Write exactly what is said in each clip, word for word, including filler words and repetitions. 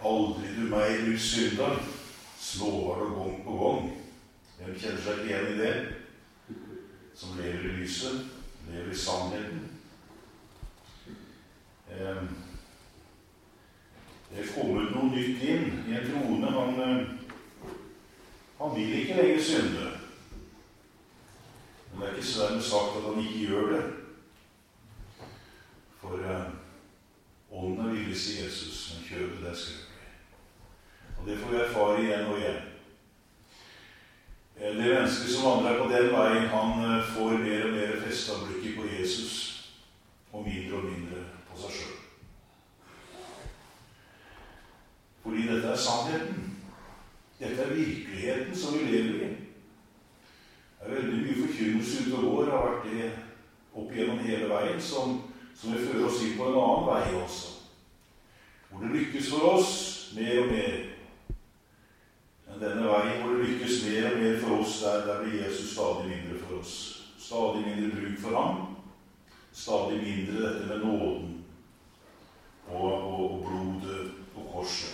Aldri du meg, du synder, småvar og gang på gang. Hvem kjenner seg ikke igjen i det? Som lever i lyset, lever i sannheten. Eh, det er kommet noe nytt inn i en troende. Han, han vil ikke lenger synde. Men det er ikke så dermed sagt at han ikke gjør det. For eh, ånden er villig, sier Jesus, men kjødet det er skrøpelig. Og det får vi erfare igjen og igjen. Det mennesket som vandrer på den veien, han får mer og mer festet blikket på Jesus, og mindre og mindre på seg selv. Fordi dette er sannheten. Dette er virkeligheten som vi lever i. Det er veldig mye forkynnelse ute og går, har vært det opp gjennom hele veien, som, som vil føre oss inn på en annen vei også. Hvor det lykkes for oss mer og mer. Men denne veien hvor det lykkes mer og mer for oss, der, der blir Jesus stadig mindre for oss. Stadig mindre bruk for ham. Stadig mindre dette med nåden og, og, og blodet på korset.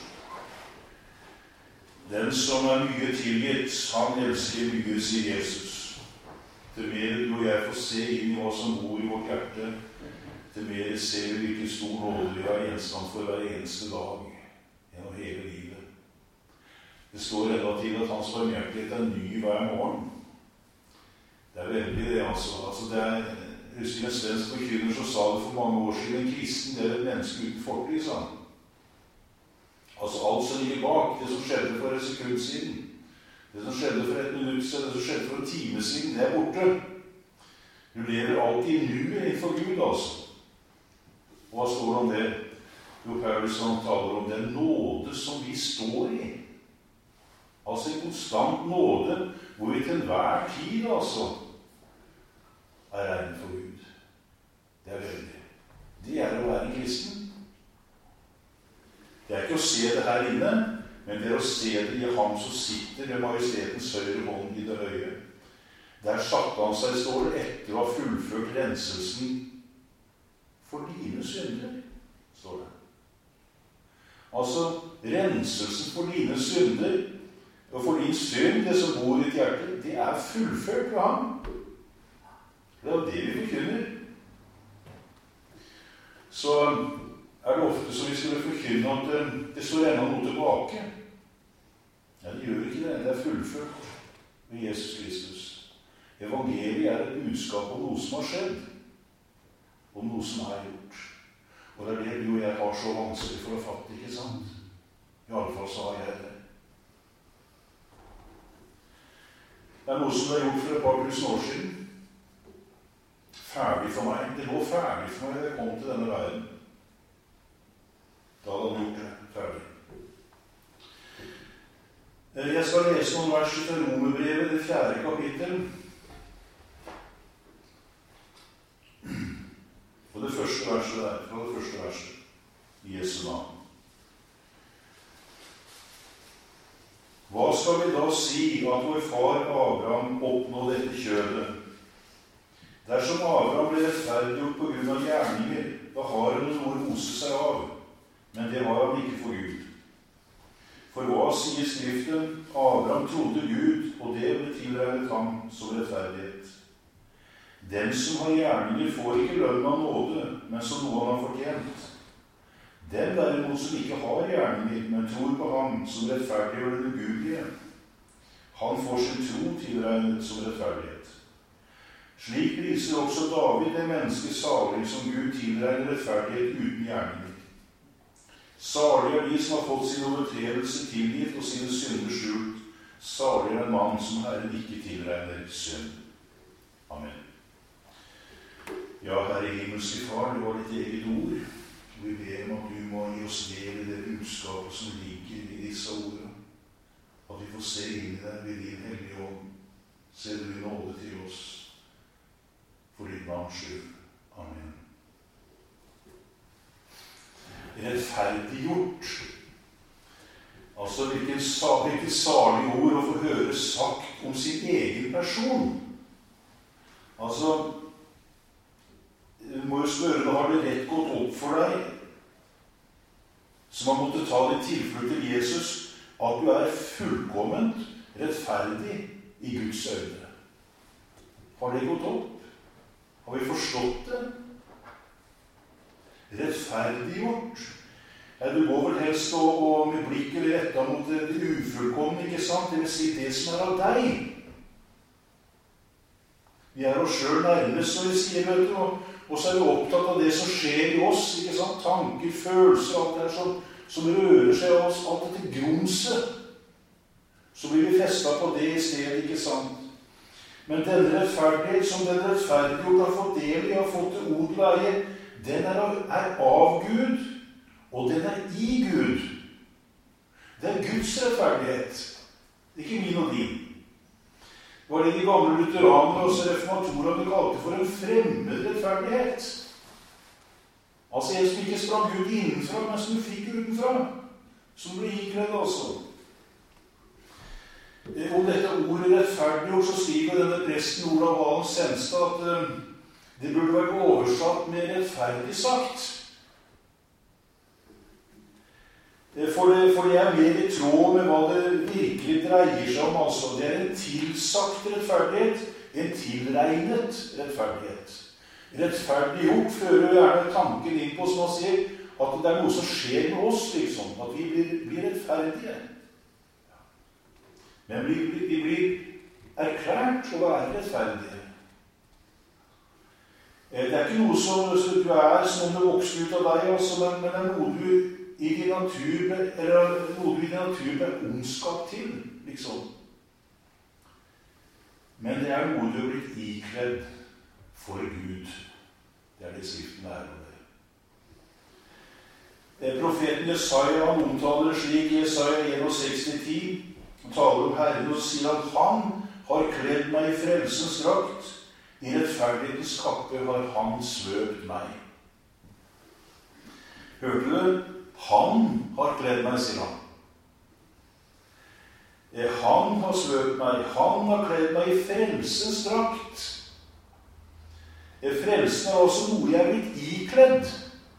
Den som er mye tilgitt, han elsker mye, sier Jesus. Til mer du og jeg får se inn i hva som bor i vårt hjerte, til mer ser vi hvilken stor nåde vi har gjenstand for hver eneste dag gjennom hele livet. Det står enda til at hans barmhjertighet er ny hver morgen. Det er veldig det, altså. altså det er, jeg husker en svensk forkynner som sa det for mange år siden: en kristen, det er et menneske uten fortid, sa han. Altså alt som ligger bak, det som skjedde for et sekund siden, det som skjedde for et minutt siden, det som skjedde for en time siden, det er borte. Du lever alltid i nuet innenfor Gud, altså. Og hva står det om det? Jo, Paulus taler om den nåde som vi står i. Altså en konstant nåde, hvor vi til hver tid, altså, er regnet for Gud. Det er veldig. Det er å være en kristen. Det er ikke å se det her inne, men det er å se det i ham som sitter ved majestetens høyre hånd i det høye. Der satte han seg, står det, etter å ha fullført renselsen for dine synder, står det. Altså, renselsen for dine synder, og for din synd, det som bor i ditt hjerte, det er fullført ved ham. Det er det vi forkynner. Så er det ofte som vi skulle forkynne at det, det står enda noe tilbake. Ja, det gjør ikke det. Det er fullført med Jesus Kristus. Evangeliet er et budskap om noe som har skjedd, om noe som er gjort. Og det er det du og jeg har så vanskelig for å fatte, ikke sant? I alle fall så har jeg det. Det er noe som ble gjort for et par tusen år siden. Ferdig for meg. Det lå ferdig for meg da jeg kom til denne verden. Da hadde han gjort det ferdig. Jeg skal lese noen vers fra Romerbrevet, det fjerde kapittel. Og det første verset der, fra det første verset i Jesu navn. Hva skal vi da si at vår far Abraham oppnådde etter kjødet? Dersom Abraham ble rettferdiggjort på grunn av gjerninger, da har han noe å rose seg av. Men det var han ikke for Gud. For hva sier Skriften? Abraham trodde Gud, og det ble tilregnet ham som rettferdighet. Den som har gjerninger får ikke lønn av nåde, men som noe han har fortjent. Den derimot som ikke har gjerninger, men tror på ham som rettferdiggjør det ugudelige, han får sin tro tilregnet som rettferdighet. Slik priser også David det menneske salig som Gud tilregner rettferdighet uten gjerninger. Salig er de som har fått sin overtredelse tilgitt og sine synder skjult. Salig er en mann som Herren ikke tilregner synd. Amen. Ja, Herre himmelske Far, det var ditt eget ord. Vi ber om at du må gi oss del i det budskapet som ligger i disse ordene. At vi får se inn i deg ved din hellige ånd. Se du i nåde til oss. For ditt navns skyld. Amen. Rettferdiggjort. Altså hvilket salig ord å få høre sagt om sin egen person. Altså, du må jo spørre, har det rett gått opp for deg som har måttet ta din tilflukt til Jesus, at du er fullkomment rettferdig i Guds øyne. Har det gått opp? Har vi forstått det? Rettferdiggjort. Ja, du går vel helst og, og med blikket rettet mot det, det ufullkomne, ikke sant? Det vil si det som er av deg. Vi er oss selv nærmest, som vi sier, vet du, og, og så er vi opptatt av det som skjer i oss, ikke sant? Tanker, følelser, alt det her som, som rører seg av oss, alt dette grumset. Så blir vi festet på det i stedet, ikke sant? Men denne rettferdighet som den rettferdiggjort har fått del i, har fått til odel og eie, den er av, er av Gud, og den er i Gud. Det er Guds rettferdighet. Det er ikke min og din. Det var det de gamle lutheranere og reformatorene kalte for en fremmed rettferdighet. Altså en som ikke sprang Gud innenfra, men som du fikk utenfra. Som ble ikledd altså. Om dette ordet rettferdiggjort, så skriver denne presten Olav Valen Senstad at uh, det burde vært oversatt med rettferdig sagt. For det, for det er mer i tråd med hva det virkelig dreier seg om. Altså. Det er en tilsagt rettferdighet, en tilregnet rettferdighet. Rettferdiggjort fører gjerne tanken inn på, som man sier, at det er noe som skjer med oss, liksom. At vi blir, blir rettferdige. Men vi, vi blir erklært å være rettferdige. Det er ikke noe som du er som om det vokser ut av deg, altså, men, men det er noe du i din natur, eller noe du i din natur med ondskap til, liksom. Men det er noe du har blitt ikledd for Gud. Det er det Skriften er om det. Profeten Jesaja, han omtaler det slik i Jesaja seksten ti. Han taler om Herren og sier at han har kledd meg i frelsens drakt. I rettferdighetens kappe har han svøpt meg. Hørte du? Han har kledd meg, sier han. Han har svøpt meg. Han har kledd meg i frelsens drakt. Frelsen er også noe jeg er blitt ikledd.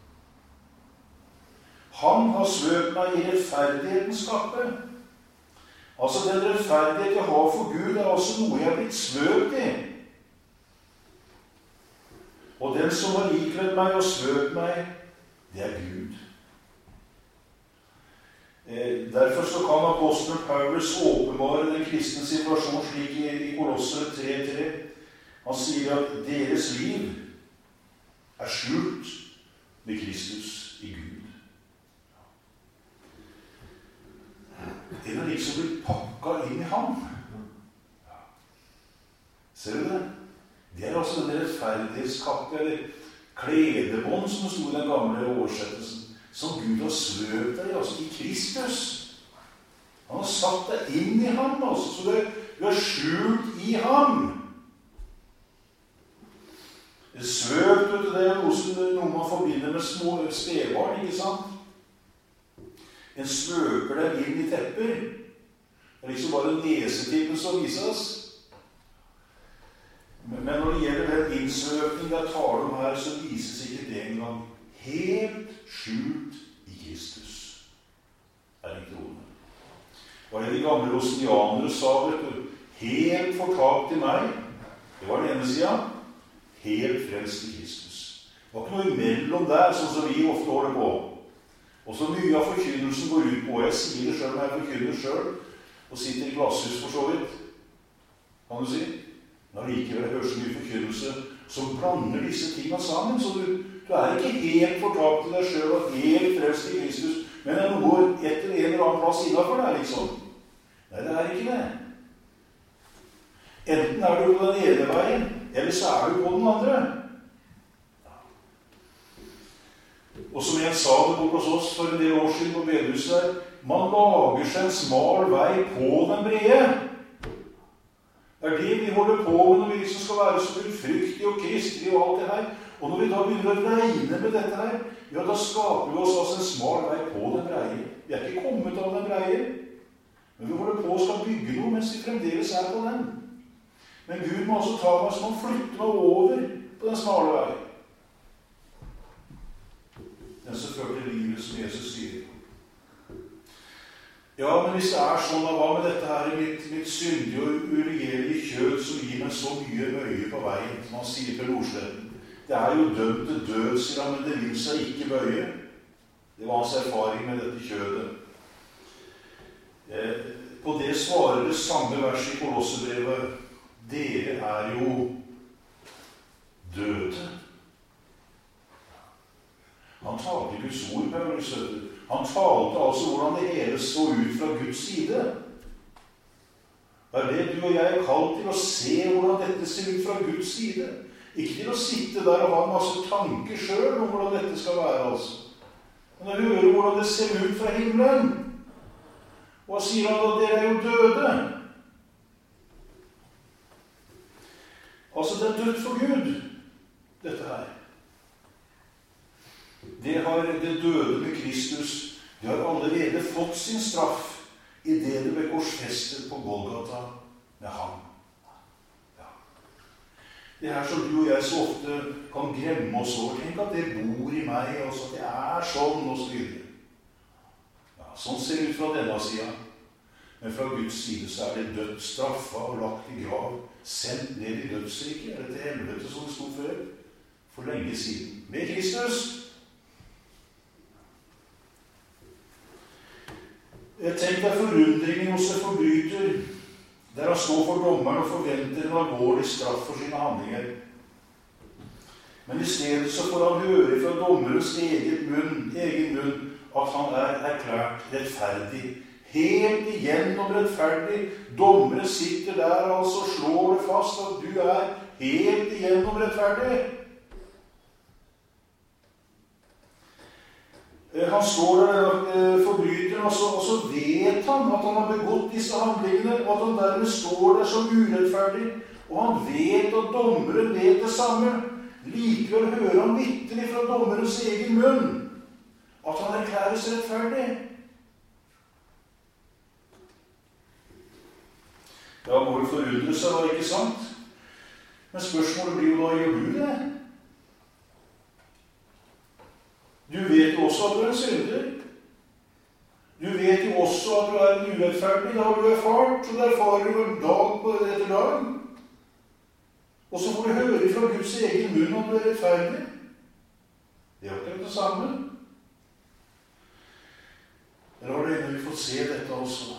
Han har svøpt meg i rettferdighetens kappe. Altså, den rettferdighet jeg har for Gud, er også noe jeg er blitt svøpt i. Og den som har ikledd meg og svøpt meg, det er Gud. Eh, derfor så kan apostelen Paulus åpenbare den kristne situasjonen slik i, i Kolossere tre tre. Han sier at deres liv er skjult med Kristus i Gud. Det er liksom blitt pakket inn i ham. Ser du det? Det er altså den rettferdighetskappe, eller kledebånd, som det stod i den gamle oversettelsen, som Gud har svøpt deg, altså i Kristus. Han har satt deg inn i ham, altså, så det, du er skjult i ham. Svøpt, vet du, det er noe, som, noe man forbinder med små spedbarn, ikke sant? En svøper deg inn i tepper. Det er liksom bare nesetippen som vises. Men når det gjelder den innsvøpning jeg taler om her, så vises ikke det engang. Helt skjult i Kristus er det troende. Hva er det de gamle rosnianere sa, vet du? Helt fortapt i meg. Det var den ene siden. Helt frelst i Kristus. Det var ikke noe imellom der, sånn som vi ofte holder på. Og så mye av forkynnelsen går ut på, jeg sier det selv når jeg forkynner selv, og sitter i glasshus for så vidt, kan du si. Men likevel hører så mye forkynnelse som blander disse tingene sammen, så du, du er ikke helt fortapt i deg selv og helt frelst i Kristus, men det er noe etter en eller annen plass innenfor deg, liksom. Nei, det er ikke det. Enten er du på den ene veien, eller så er du på den andre. Og som jeg sa det bort hos oss for en del år siden på bedehuset der, man lager seg en smal vei på den brede. Det er det vi holder på med når vi liksom skal være så fryktige og kristelige og alt det her. Og når vi da begynner å regne med dette her, ja, da skaper vi oss altså en smal vei på den breie. Vi er ikke kommet av den breie, men vi holder på å skal bygge noe mens vi fremdeles er på den. Men Gud må også ta meg som han flytter meg over på den smale vei. Den som fører til livet, som Jesus sier. Ja, men hvis det er sånn, hva med dette her i mitt, mitt syndige og uregjerlige kjød som gir meg så mye møye på veien, som han sier til Nordsletten? Det er jo dømt til død, sier han, men det vil seg ikke bøye. Det var hans erfaring med dette kjødet. Eh, på det svarer det samme vers i Kolossebrevet. Dere er jo døde. Han talte Guds ord, Paulus. Han talte altså hvordan det hele så ut fra Guds side. Det er det du og jeg er kalt til å se hvordan dette ser ut fra Guds side. Ikke til å sitte der og ha en masse tanker selv om hvordan dette skal være, altså. Men å høre hvordan det ser ut fra himmelen. Og sier han at dere er jo døde. Altså, det er dødt for Gud, dette her. Det har det døde med Kristus, det har allerede fått sin straff i det det ble korsfestet på Golgata med ham. Ja. Det her som du og jeg så ofte kan glemme oss over. Tenk at det bor i meg, altså at det er sånn, og så videre. Ja, sånn ser det ut fra denne siden. Men fra Guds side så er det dødt, straffa og lagt i grav, sendt ned i dødsriket, eller til helvete som det stod før, for lenge siden. Med Kristus. Tenk deg forundringen hos en forbryter, der han står for dommeren og forventer en alvorlig straff for sine handlinger. Men i stedet så får han høre fra dommerens egen munn, egen munn at han er erklært rettferdig. Helt igjennom rettferdig. Dommere sitter der altså og slår det fast at du er helt igjennom rettferdig. Han står der, forbryteren, og så, og så vet han at han har begått disse handlingene, og at han dermed står der som urettferdig. Og han vet at dommeren vet det samme. Likevel hører han vitterlig fra dommerens egen munn at han erklæres rettferdig. Ja, må vel forundre seg da, ikke sant? Men spørsmålet blir jo da, gjør du det? Du vet jo også at du er en synder. Du vet jo også at du er en urettferdig. Da har du erfart, og det erfarer du en dag på etter dag. Og så får du høre fra Guds egen munn at du er rettferdig. Det er jo ikke det samme. Eller har du ennå fått se dette også?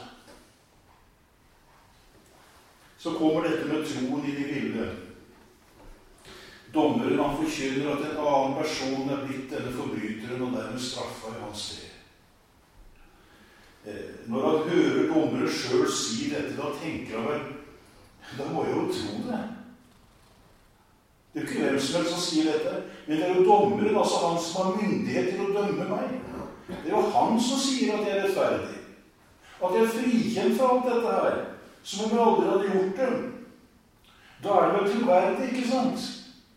Så kommer dette med troen inn i bildet. Dommeren han forkynner at en annen person er blitt denne forbryteren og dermed straffa i hans sted. Når han hører dommeren selv si dette, da tenker han vel, da må jeg jo tro det. Det er ikke hvem som helst som sier dette, men det er jo dommeren, altså han som har myndighet til å dømme meg. Det er jo han som sier at jeg er rettferdig. At jeg er frikjent fra alt dette her, som om jeg aldri hadde gjort det. Da er det vel troverdig, ikke sant?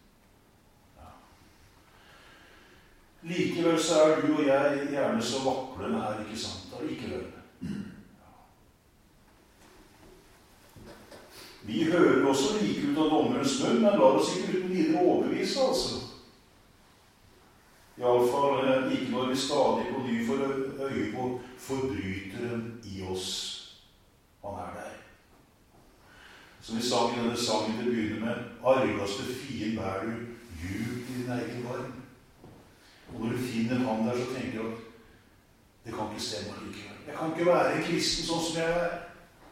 Likevel så er du og jeg gjerne så vaklende her, ikke sant? Likevel. Vi hører også like ut av dommerens munn, men lar oss ikke uten videre overbevise, altså. I alle fall ikke når vi stadig på ny får øye på forbryteren i oss. Han er der. Som vi sang i denne sangen til å begynne med, argaste fien bær du, djupt i din egen varm. Og når du finner han der, så tenker du at det kan ikke stemme likevel. Jeg kan ikke være en kristen sånn som jeg er.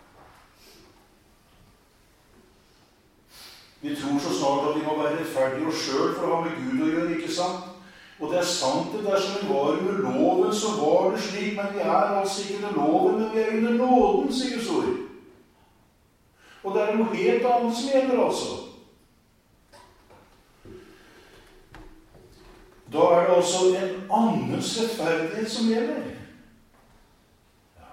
Vi tror så snart at vi må være rettferdige oss selv for å ha med Gud å gjøre, ikke sant? Og det er sant det dersom vi var under loven, så var det slik, men vi er altså ikke under loven, men vi er under nåden, sier Guds ord. Og det er noe helt annet som gjelder, altså. Da er det altså en annens rettferdighet som gjelder. Ja.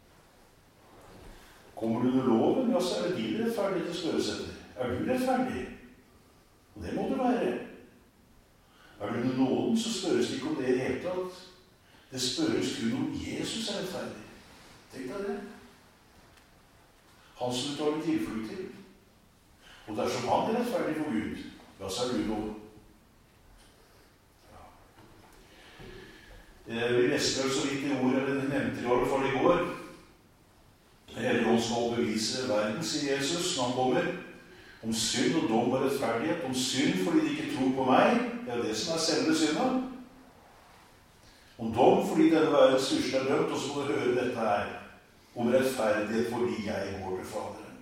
Kommer du under loven, ja, så er det din rettferdighet til spørres etter. Er du rettferdig? Og det må du være. Er du under nåden, så spørres det ikke om det i hele tatt. Det spørres kun om Jesus er rettferdig. Tenk deg det. Han som du tar med tilflukt til. Og dersom han er rettferdig for Gud, ja, så er du nåden. Vi leste vel så vidt i ordet, eller nevnte i alle fall i går, undervise verden, sier Jesus når han kommer, om synd og dom og rettferdighet, om synd fordi de ikke tror på meg, det er det som er selve synda. Om dom fordi denne verdens største er dømt, og så må du høre dette her, om rettferdighet fordi jeg går til Faderen.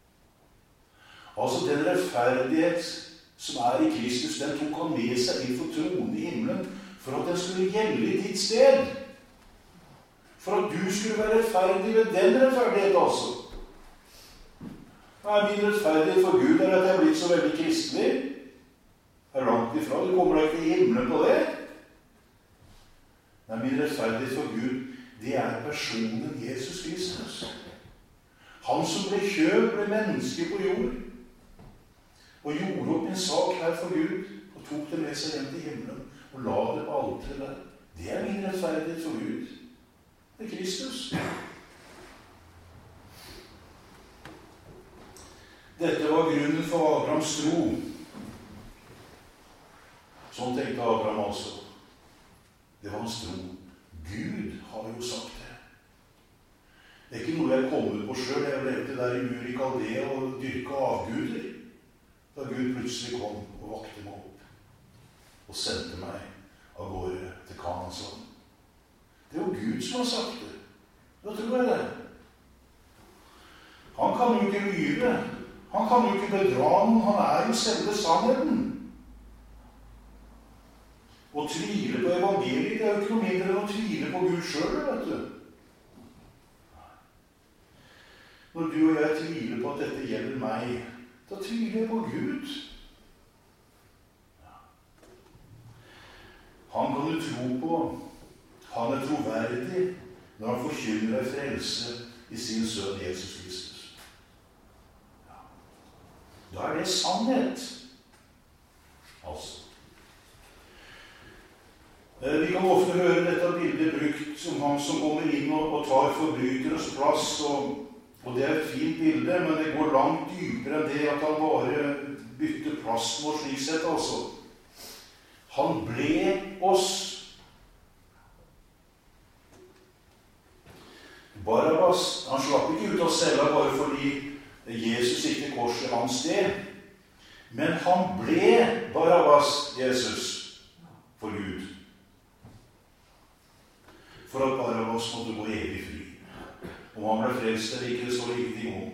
Altså den rettferdighet som er i Kristus, den tok han med seg inn for tronen i himmelen, for at den skulle gjelde i ditt sted. For at du skulle være rettferdig ved den rettferdighet altså. Nei, min rettferdighet for Gud er at jeg er blitt så veldig kristelig. Er langt ifra, du kommer deg ikke i himmelen på det. Nei, min rettferdighet for Gud, det er personen Jesus Kristus. Han som ble kjøp, ble menneske på jord, og gjorde opp en sak her for Gud, og tok det med seg hjem til himmelen, og la det på alteret der. Det er min rettferdighet for Gud. Det er Kristus. Dette var grunnen for Abrahams tro. Sånn tenkte Abraham altså. Det var hans tro. Gud har jo sagt det. Det er ikke noe jeg kommer på selv. Jeg levde der i Ur i Kaldea og dyrket avguder. Da Gud plutselig kom og vakte meg opp og sendte meg av gårde til Kanans land. Det er jo Gud som har sagt det. Da tror jeg det. Han kan jo ikke lyve. Han kan jo ikke bedra noen. Han er jo selve sannheten. Å tvile på evangeliet, det er jo ikke noe mindre enn å tvile på Gud selv, vet du. Når du og jeg tviler på at dette gjelder meg, da tviler jeg på Gud. Han kan du tro på. Han er troverdig når han forkynner deg frelse i sin sønn Jesus Kristus. Ja. Da er det sannhet. Altså. Vi kan ofte høre dette bildet brukt som han som kommer inn og, og tar forbryterens plass, og, og det er et fint bilde, men det går langt dypere enn det at han bare bytter plass med oss slik sett, altså. Han ble oss. Barabbas, han slapp ikke ut av cella bare fordi Jesus gikk til korset hans sted, men han ble Barabbas, Jesus, for Gud. For at Barabbas måtte gå evig fri. Om han ble frelst eller ikke, det står ingenting om.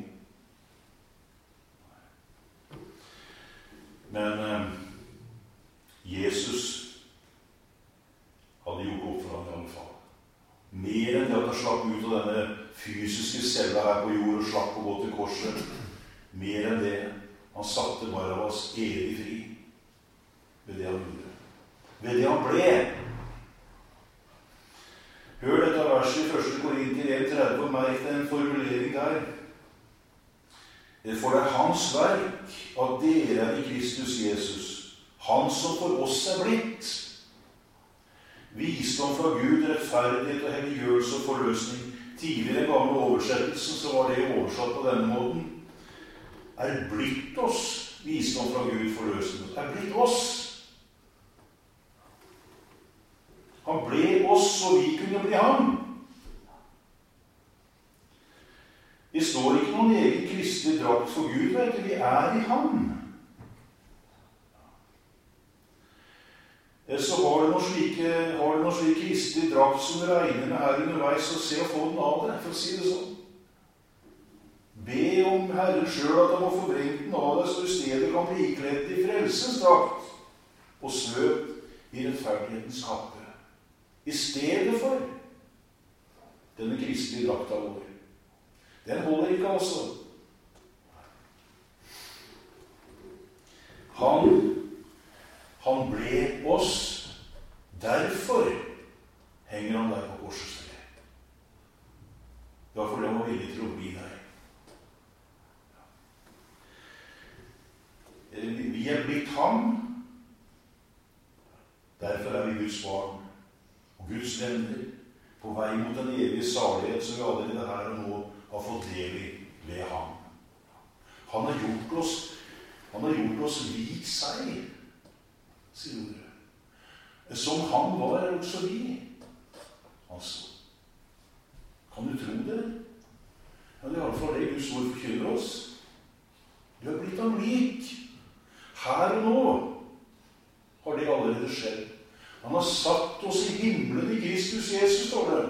Men eh, Jesus hadde gjort opp for ham i alle fall. Mer enn det at han slapp ut av denne fysiske cella her på jord og slapp å gå til korset. Mer enn det. Han satte Barabbas evig fri ved det han gjorde. Ved det han ble. Hør dette verset i første Korinter en tretti, og merk det en formulering der. For det er hans verk at dere er i Kristus Jesus, han som for oss er blitt. Visdom fra Gud, rettferdighet og helliggjørelse og forløsning. Tidligere i gamle oversettelsen så var det oversatt på denne måten. Er blitt oss, visdom fra Gud, forløsning. Er blitt oss. Han ble oss, så vi kunne bli ham. Det står ikke noen egen kristelig drakt for Gud, vet du. Vi er i ham. Så har du noen slike, har du noen slike kristelig drakt som du regner med her underveis, og se å få den av deg, for å si det sånn. Be om Herren selv at han må forbringe den av deg, så i stedet kan bli ikledd i frelsens drakt, og svøpt i rettferdighetens kappe. I stedet for denne kristelige drakta vår. Den holder ikke, altså. Han, han ble oss. Derfor henger han der på korsets tre. Det var fordi han var villig til å bli der. Vi er blitt ham. Derfor er vi Guds barn. Og Guds venner på vei mot den evige salighet som vi allerede her og nå har fått del i ved ham. Han har gjort oss, han har gjort oss lik seg, sier ordet. Som han var, er også vi. Altså, kan du tro det? Men det er i alle fall det Guds ord forkynner oss. Du er blitt ham lik. Her og nå har det allerede skjedd. Han har satt oss i himmelen i Kristus Jesus, står det.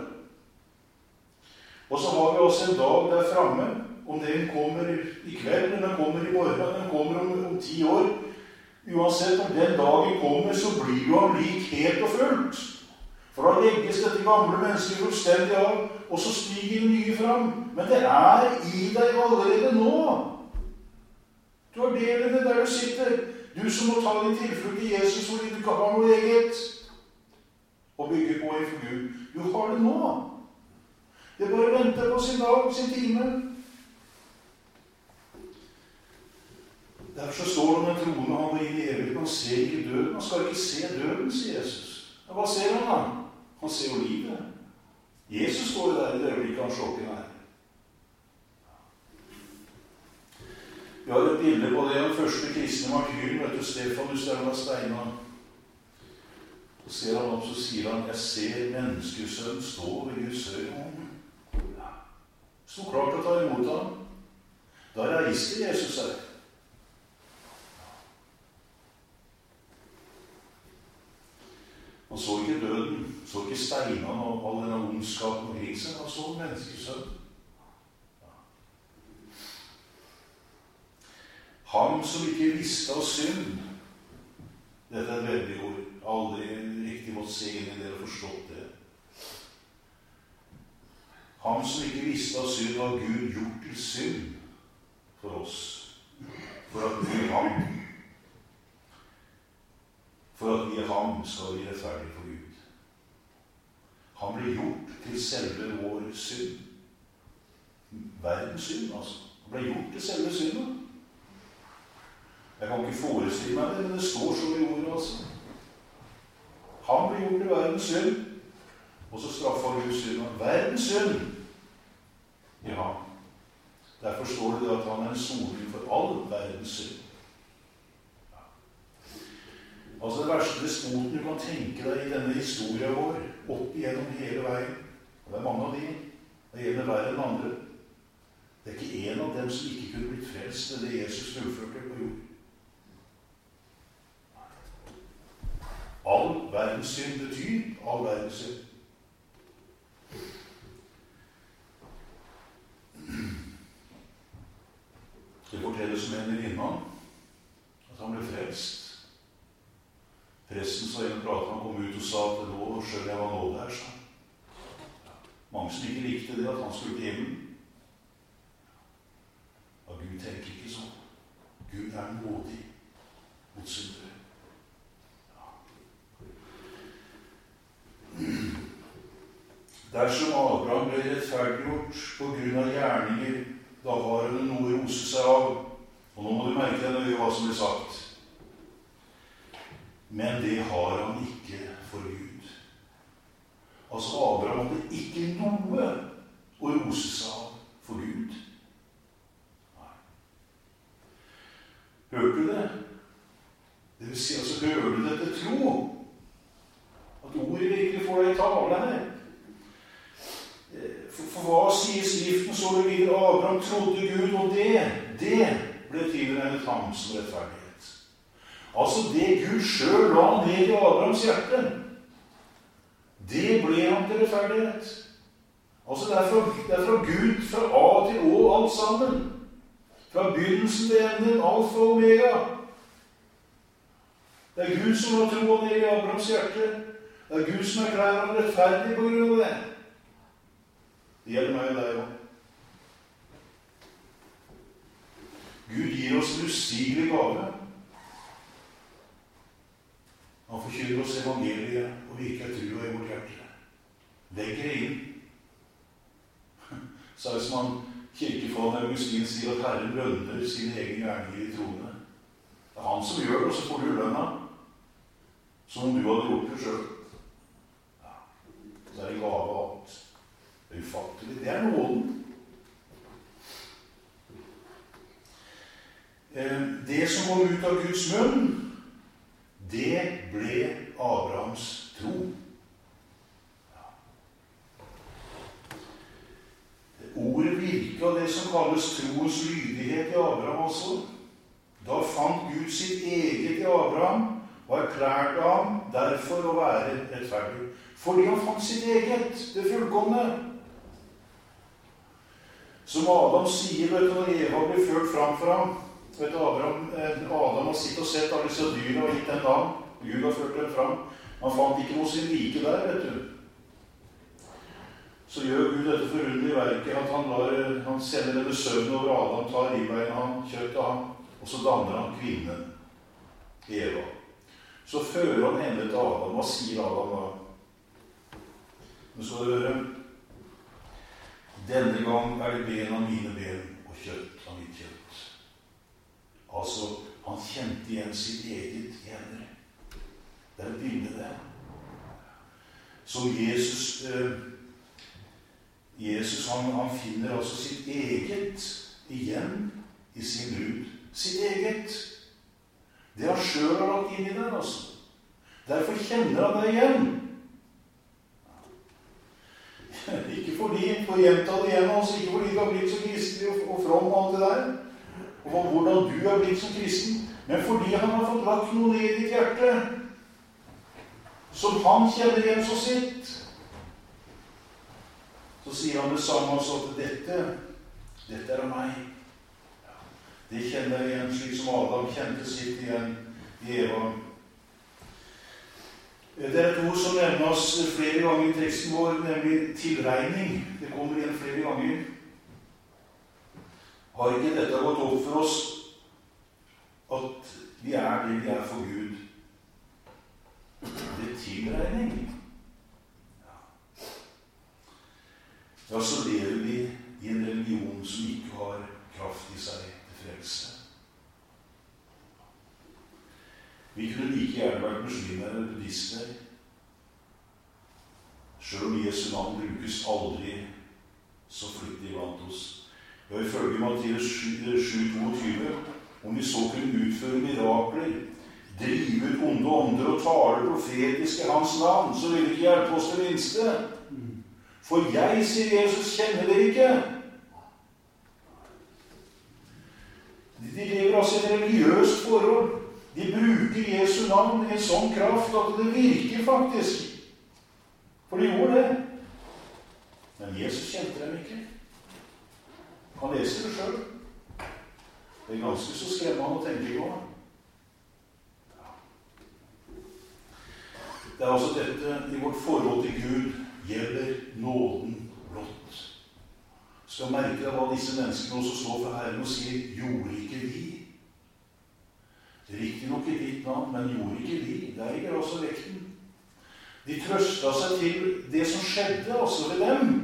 Og så har vi også en dag der fremme, om den kommer i kveld, eller den kommer i morgen, eller den kommer om, om ti år. Uansett om den dagen kommer, så blir jo han lik helt og fullt. For da legges dette gamle mennesket fullstendig av, og så stiger det nye fram. Men det er i deg allerede nå. Du har del i det der du sitter. Du som må ta din tilflukt i Jesus fordi du ikke har noe eget og bygge på i for Gud. Du har det nå. Det bare venter på sin dag, sin time. Derfor så står det om den troende han går inn i evigheten. Han ser ikke døden. Han skal ikke se døden, sier Jesus. Ja, hva ser han da? Han ser jo livet. Jesus står der i det øyeblikket han sjokken er. Vi har et bilde på det. Den første kristne martyren, vet du, Stefanus, der han var steina. Så ser han opp, så sier han, jeg ser menneskesønnen stå ved Guds høyre hånd. Så klart å ta imot ham. Da reiste Jesus seg. Han så ikke døden, så ikke steinene og all denne ondskapen omkring seg. Han så menneskesønnen. Han som ikke visste av synd. Dette er et veldig ord. Aldri riktig måtte se inn i det og forstått det. Han som ikke visste av synd, har Gud gjort til synd for oss. For at vi er ham. For at vi er ham, skal vi rettferdig for Gud. Han ble gjort til selve vår synd. Verdens synd, altså. Han ble gjort til selve synden. Jeg kan ikke forestille meg det, men det står så i ordet, altså. Han ble gjort til verdens synd, og så straffer Gud synden. Verdens synd! Ja. Derfor står det at han er en soning for all verdens synd. Ja. Altså det verste despoten du kan tenke deg i denne historien vår, opp igjennom hele veien, og det er mange av de, det gjelder verre enn andre. Det er ikke en av dem som ikke kunne blitt frelst ved det Jesus fullførte på jord. All verdens synd betyr all verdens synd. Det fortelles om en venninne at han ble frelst. Presten så en pratet, han kom ut og sa at nå skjønner jeg hva nåde er, sa. Mange som ikke likte det, at han skulle til himmelen. Ja, Gud tenker ikke sånn. Gud er nådig mot syndere. Dersom Abraham ble rettferdiggjort på grunn av gjerninger, da har hun noe å rose seg av. Og nå må du merke deg nøye hva som blir sagt. Men det har han ikke for Gud. Altså Abraham hadde ikke noe å rose seg av for Gud. Nei. Hørte du det? Det vil si, altså, hører du dette tro? At ordet virkelig får deg i tale her. For, for hva sier Skriften så det videre? Abraham trodde Gud, og det, det ble tilregnet ham som rettferdighet. Altså det Gud selv la ned i Abrahams hjerte, det ble ham til rettferdighet. Altså det er fra, det er fra Gud, fra A til Å, alt sammen. Fra begynnelsen til enden, alfa og omega. Det er Gud som har troen ned i Abrahams hjerte. Det er Gud som erklærer ham rettferdig på grunn av det. Det gjelder meg og deg også. Gud gir oss en ustigelig gave. Han forkynner oss evangeliet og virker trua i vårt hjerte. Legg det inn. Så er det som han kirkefader Augustin sier at Herren lønner sine egne gjerninger i troende. Det er han som gjør det, og så får du lønna. Som om du hadde gjort det selv. Ja. Så er det gave av alt. Det er ufattelig. Det er nåden. Det som kom ut av Guds munn, det ble Abrahams tro. Ja. Ordet virket av det kalles troens lydighet i Abraham også. Da fant Gud sitt eget i Abraham og erklærte ham derfor å være rettferdig. Fordi han fant sitt eget, det fullkomne. Som Adam sier, vet du, når Eva blir ført fram for ham. Vet du, Abraham, Adam har sitt og sett alle disse dyra og gitt en navn. Gud har ført dem fram. Han fant ikke noe sin like der, vet du. Så gjør Gud dette forunderlige verket at han, lar, han sender denne søvn over Adam, tar ribbeina han, kjøttet han, og så danner han kvinnen, Eva. Så fører han henne til Adam. Hva sier Adam da? Men så hører denne gang er det ben av mine ben og kjøtt av mitt kjøtt. Altså, han kjente igjen sitt eget gjener. Det er et bilde der. Så Jesus, eh, Jesus han, han finner altså sitt eget igjen i sin brud. Sitt eget. Det han selv har lagt inn i den, altså. Derfor kjenner han det igjen. Ikke fordi, for å gjenta det igjen, altså, ikke fordi du har blitt så kristelig og, og from og alt det der, og hvordan du har blitt som kristen, men fordi han har fått lagt noe ned i ditt hjerte, som han kjenner igjen så sitt. Så sier han det samme altså, at dette, dette er av meg. Det kjenner jeg igjen slik som Adam kjente sitt igjen i Eva. Det er et ord som nevnes flere ganger i teksten vår, nemlig tilregning. Det kommer igjen flere ganger. Har ikke dette gått opp for oss at vi er det vi er for Gud? Det er tilregning. Ja. Ja, så lever vi i en religion som ikke har kraft i seg til frelse. Vi kunne like gjerne vært muslimer eller buddhister. Selv om Jesu navn brukes aldri så flittig blant oss. Ja, ifølge Matteus sju tjueto, om vi så kunne utføre mirakler, drive ut onde ånder og tale profetisk i hans navn, så vil det ikke hjelpe oss det minste. For jeg, sier Jesus, kjenner dere ikke. De lever altså i et religiøst forhold. De bruker Jesu navn i en sånn kraft at det virker faktisk. For de gjorde det. Men Jesus kjente dem ikke. Han leser det selv. Det er ganske så skremmende å tenke på. Det er altså dette i vårt forhold til Gud gjelder nåden blott. Skal merke deg hva disse menneskene også står for Herren og sier, gjorde ikke vi? Det er riktig nok i ditt navn, men gjorde ikke vi? Der ligger også vekten. De trøstet seg til det som skjedde også ved dem,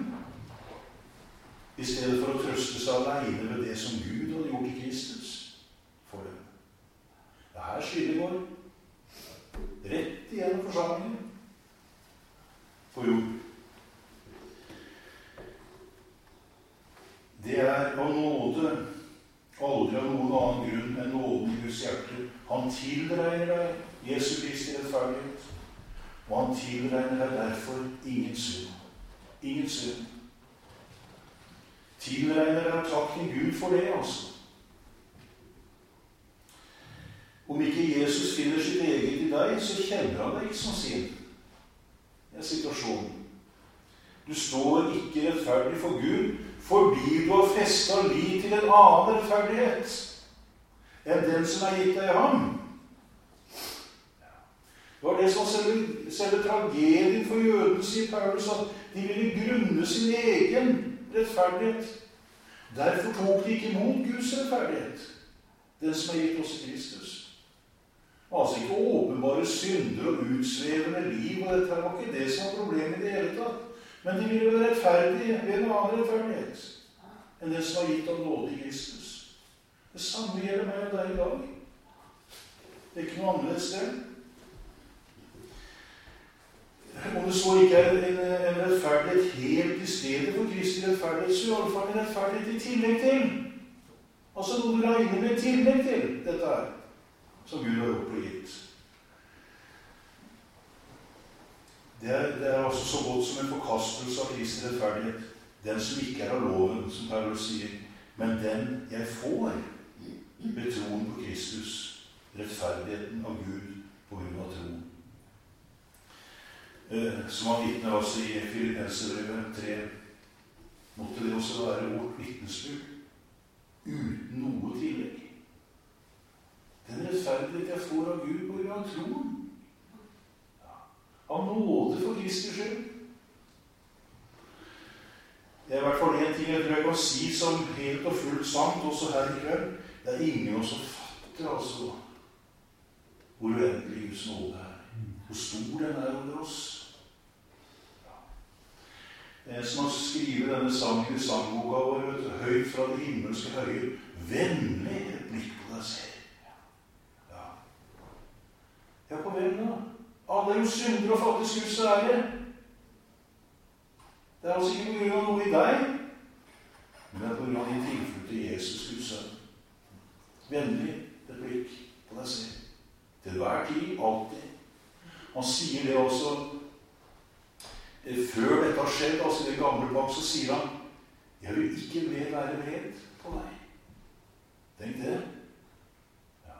i stedet for å trøste seg alene ved det som Gud hadde gjort i Kristus for dem. Det her skylder går rett igjennom forsamlingen for jord. Det er av nåde, aldri av noen annen grunn enn nåden i Guds hjerte. Han tilregner deg Jesu Kristi rettferdighet, og han tilregner deg derfor ingen synd. Ingen synd. Tilregner deg takken Gud for det, altså. Om ikke Jesus finner sitt eget i deg, så kjenner han deg ikke som sin. Det er situasjonen. Du står ikke rettferdig for Gud, fordi du har festet lit til en annen rettferdighet enn den som er gitt deg i ham. Det var det som selve, selve tragedien for jøden, sier Paulus, at de ville grunne sin egen rettferdighet. Derfor tok de ikke imot Guds rettferdighet, den som er gitt oss i Kristus. Altså ikke åpenbare synder og utsvevende liv, og dette var ikke det som var problemet i det hele tatt. Men de ville være rettferdige ved en annen rettferdighet enn det som var gitt av nåde i Kristus. Det samme gjelder meg og deg i dag. Det er ikke noe annerledes det. Om det så ikke er en, en rettferdighet helt i stedet for Kristi rettferdighet, så er det i alle fall en rettferdighet i tillegg til. Altså noe du regner med i tillegg til dette her, som Gud har gjort og gitt. Det er, det er altså så godt som en forkastelse av Kristi rettferdighet. Den som ikke er av loven, som Paulus sier. men den jeg får ved troen på Kristus, rettferdigheten av Gud på grunn av troen. Eh, som han vitner altså i Filippenserbrevet tre, måtte det også være vårt vitnesbyrd, uten noe tillegg. Den rettferdighet jeg får av Gud på grunn av troen. Ja. Av nåde for Kristi skyld. Det er i hvert fall en ting jeg tror jeg kan si som helt og fullt sant, også her i kveld. Det er ingen som fatter altså hvor uendelig Guds nåde er. Hvor stor den er over oss. Ja. En som har skrivet denne sangen i sangboka vår, vet du, høyt fra det himmelske høye, vennlig et blikk på deg selv. Ja. Ja, på hvem da? Alle er jo syndere og fattes Guds ære. Det er altså ikke på grunn av noe i deg, men det er på grunn av din tilflukt til Jesus Guds sønn. Vennlig et blikk på deg selv. Til hver tid, alltid. Han sier det også før dette har skjedd, altså i det gamle pakt, så sier han, jeg vil ikke mer være vred på deg. Tenk det. Ja.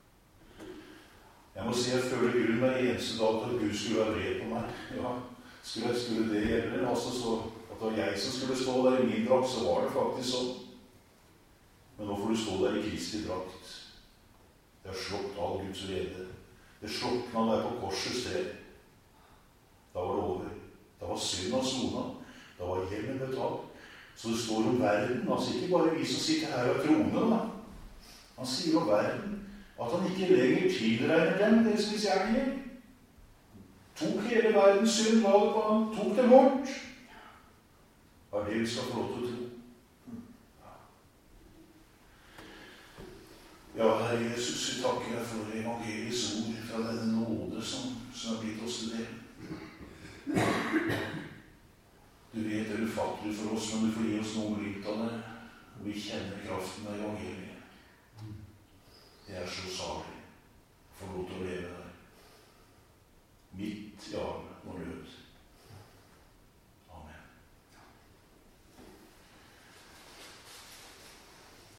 Jeg må si jeg føler grunn hver eneste dag til at Gud skulle være vred på meg. Ja. Skulle, skulle det gjelde, altså så at det var jeg som skulle stå der i min drakt, så var det faktisk sånn. Men nå får du stå der i Kristi drakt. Det har slått all Guds vrede. Det slått man der på korsets tre. Da var det over. Da var synd av sona. Da var hjemmen betalt. Så det står om verden, altså ikke bare vi som sitter her og troner, da. Han sier om verden at han ikke lenger tilregner dem deres misgjerninger. Tok hele verdens synd, la det på ham, tok det bort. Hva er det vi skal få lov til å tro? Ja, Herre Jesus, vi takker deg for evangeliets ord fra denne nåde som, som er blitt oss til det. Du vet det ufattelig for oss, men du får gi oss noe glimt av det, og vi kjenner kraften av evangeliet. Det er så salig. Få lov til å leve.